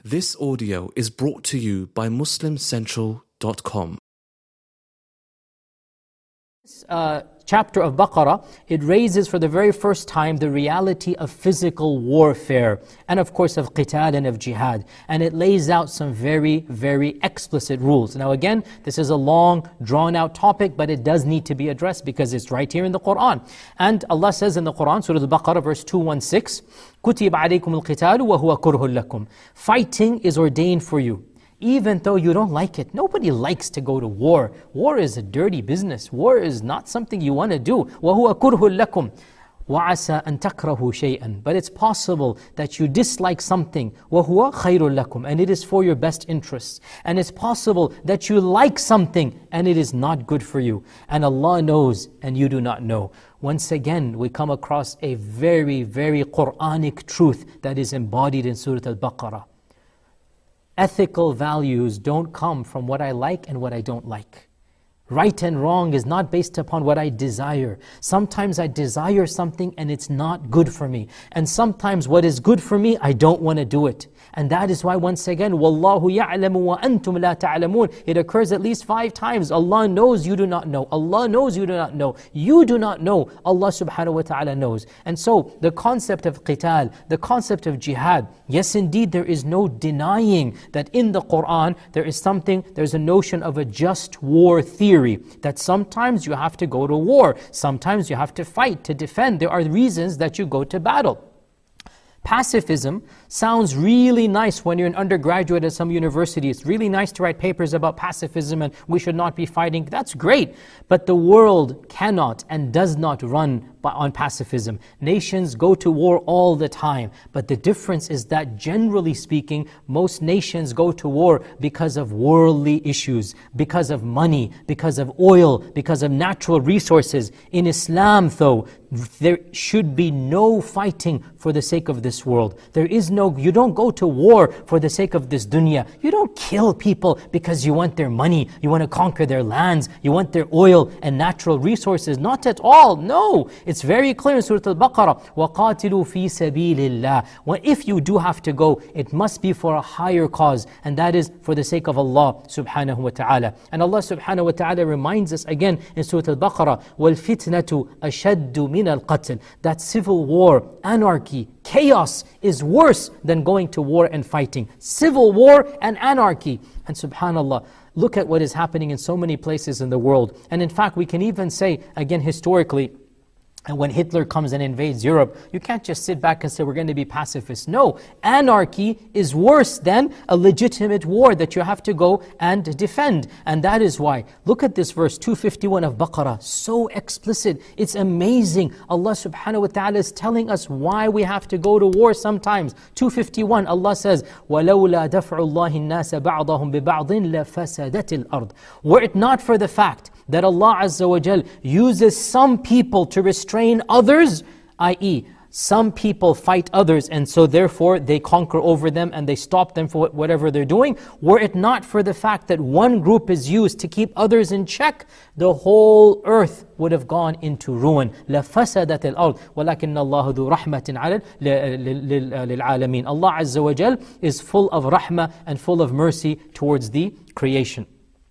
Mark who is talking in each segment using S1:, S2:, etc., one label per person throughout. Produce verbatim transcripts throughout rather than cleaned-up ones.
S1: This audio is brought to you by Muslim Central dot com.
S2: This uh, chapter of Baqarah, it raises for the very first time the reality of physical warfare and of course of qital and of jihad. And it lays out some very, very explicit rules. Now again, this is a long, drawn out topic, but it does need to be addressed because it's right here in the Qur'an. And Allah says in the Qur'an, Surah Al-Baqarah verse two sixteen, كُتِبَ عَلَيْكُمُ الْقِتَالُ وَهُوَ كُرْهٌ لَكُمْ. Fighting is ordained for you, even though you don't like it. Nobody likes to go to war. War is a dirty business. War is not something you want to do. وَهُوَ كُرْهٌ لَكُمْ وَعَسَىٰ أَن تَكْرَهُ شَيْئًا. But it's possible that you dislike something. وَهُوَ خَيْرٌ لَكُمْ. And it is for your best interests. And it's possible that you like something and it is not good for you. And Allah knows and you do not know. Once again, we come across a very, very Quranic truth that is embodied in Surah Al-Baqarah. Ethical values don't come from what I like and what I don't like. Right and wrong is not based upon what I desire. Sometimes I desire something and it's not good for me. And sometimes what is good for me, I don't want to do it. And that is why once again, وَاللَّهُ يَعْلَمُ وَأَنْتُمْ لَا تَعْلَمُونَ. It occurs at least five times. Allah knows, you do not know. Allah knows, you do not know. You do not know. Allah subhanahu wa ta'ala knows. And so the concept of qital, the concept of jihad, yes indeed there is no denying that in the Qur'an there is something, there's a notion of a just war theory. That sometimes you have to go to war. Sometimes you have to fight, to defend. There are reasons that you go to battle. Pacifism sounds really nice when you're an undergraduate at some university. It's really nice to write papers about pacifism and we should not be fighting. That's great. But the world cannot and does not run on pacifism. Nations go to war all the time. But the difference is that generally speaking, most nations go to war because of worldly issues, because of money, because of oil, because of natural resources. In Islam though, there should be no fighting for the sake of this world. There is no, you don't go to war for the sake of this dunya. You don't kill people because you want their money, you want to conquer their lands, you want their oil and natural resources. Not at all, no. It's very clear in Surah Al-Baqarah, وَقَاتِلُوا فِي سَبِيلِ اللَّهِ. Well, if you do have to go, it must be for a higher cause, and that is for the sake of Allah subhanahu wa ta'ala. And Allah subhanahu wa ta'ala reminds us again in Surah Al-Baqarah, وَالْفِتْنَةُ أَشَدُّ مِنَ الْقَتْلِ. That civil war, anarchy, chaos is worse than going to war and fighting. Civil war and anarchy. And subhanallah, look at what is happening in so many places in the world. And in fact, we can even say, again historically, and when Hitler comes and invades Europe, you can't just sit back and say, we're going to be pacifists. No, anarchy is worse than a legitimate war that you have to go and defend. And that is why, look at this verse, two fifty-one of Baqarah, so explicit, it's amazing. Allah subhanahu wa ta'ala is telling us why we have to go to war sometimes. two fifty-one, Allah says, وَلَوْلَا دَفْعُ اللَّهِ النَّاسَ بَعْضَهُمْ بِبَعْضٍ لَفَسَدَتِ الْأَرْضِ. Were it not for the fact that Allah Azza wa Jal uses some people to restrain others, that is, some people fight others and so therefore they conquer over them and they stop them for whatever they're doing. Were it not for the fact that one group is used to keep others in check, the whole earth would have gone into ruin. لَفَسَدَتِ الْأَرْضِ وَلَكِنَّ اللَّهُ ذُو رَحْمَةٍ عَلَى لِلْعَالَمِينَ. Allah Azza wa Jal is full of rahmah and full of mercy towards the creation.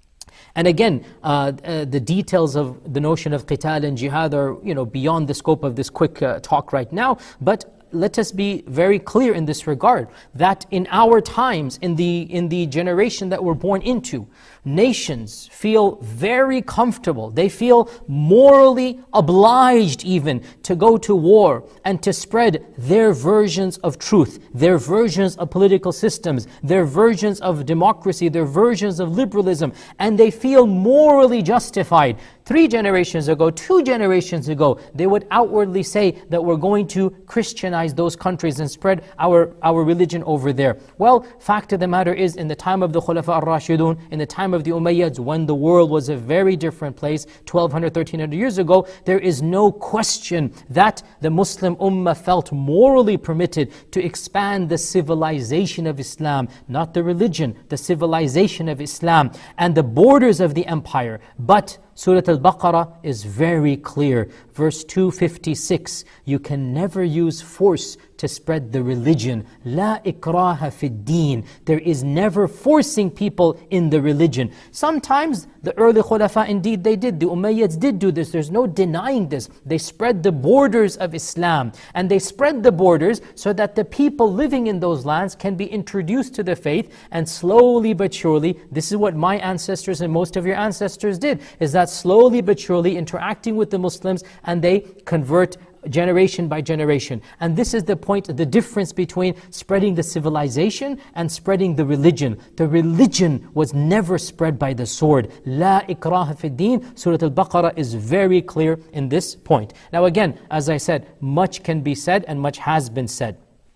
S2: And again, uh, uh, the details of the notion of qital and jihad are, you know, beyond the scope of this quick uh, talk right now. But let us be very clear in this regard, that in our times, in the, in the generation that we're born into, nations feel very comfortable. They feel morally obliged even to go to war and to spread their versions of truth, their versions of political systems, their versions of democracy, their versions of liberalism, and they feel morally justified. Three generations ago, two generations ago, they would outwardly say that we're going to Christianize those countries and spread our, our religion over there. Well, fact of the matter is, in the time of the Khulafa al-Rashidun, in the time of the Umayyads, when the world was a very different place, twelve hundred, thirteen hundred years ago, there is no question that the Muslim Ummah felt morally permitted to expand the civilization of Islam, not the religion, the civilization of Islam, and the borders of the empire. But Surah Al-Baqarah is very clear. Verse two fifty-six, you can never use force to spread the religion. La ikraha fid deen. There is never forcing people in the religion. Sometimes the early khulafa, indeed they did. The Umayyads did do this. There's no denying this. They spread the borders of Islam. And they spread the borders so that the people living in those lands can be introduced to the faith. And slowly but surely, this is what my ancestors and most of your ancestors did, is that slowly but surely interacting with the Muslims, and they convert generation by generation. And this is the point, the difference between spreading the civilization and spreading the religion. The religion was never spread by the sword. La ikraha fi din. Surah Al-Baqarah is very clear in this point. Now again, as I said, much can be said and much has been said.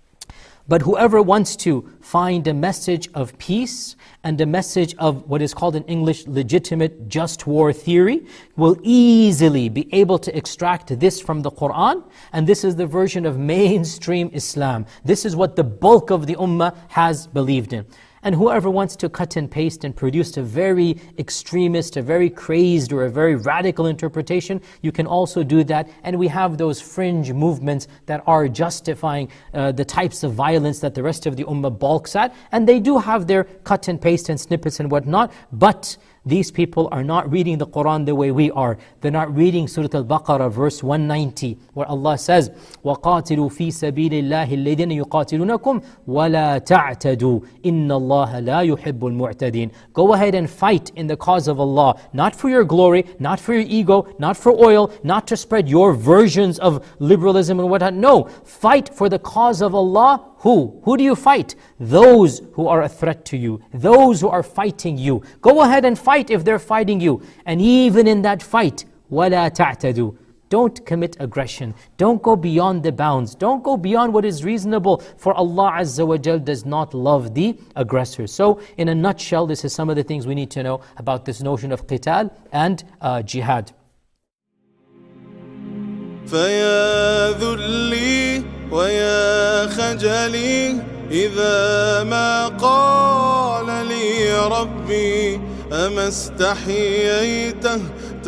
S2: But whoever wants to find a message of peace and a message of what is called in English legitimate just war theory will easily be able to extract this from the Qur'an. And this is the version of mainstream Islam. This is what the bulk of the ummah has believed in. And whoever wants to cut and paste and produce a very extremist, a very crazed or a very radical interpretation, you can also do that. And we have those fringe movements that are justifying uh, the types of violence that the rest of the ummah balks at. And they do have their cut and paste and snippets and whatnot. But these people are not reading the Qur'an the way we are. They're not reading Surah Al-Baqarah verse one ninety, where Allah says, وَقَاتِلُوا فِي سَبِيلِ اللَّهِ الَّذِينَ يُقَاتِلُونَكُمْ وَلَا تَعْتَدُوا إِنَّ اللَّهَ لَا يُحِبُّ الْمُعْتَدِينَ. Go ahead and fight in the cause of Allah, not for your glory, not for your ego, not for oil, not to spread your versions of liberalism and whatnot. No, fight for the cause of Allah. Who? Who do you fight? Those who are a threat to you. Those who are fighting you. Go ahead and fight if they're fighting you. And even in that fight, وَلَا تَعْتَدُوا. Don't commit aggression. Don't go beyond the bounds. Don't go beyond what is reasonable. For Allah Azza wa Jal does not love the aggressors. So, in a nutshell, this is some of the things we need to know about this notion of qital and uh, jihad.
S3: فيا ذلي ويا خجلي إذا ما قال لي ربي أما استحييته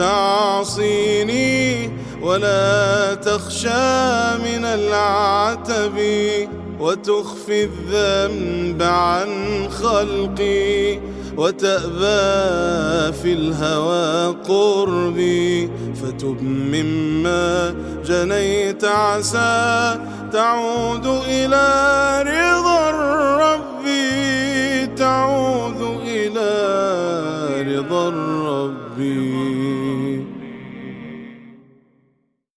S3: تعصيني ولا تخشى من العتب وتخفي الذنب عن خلقي وتأبى في الهوى قربي فتب مما جنيت عسى تعود إلى رضا الرب تعود إلى رضا الرب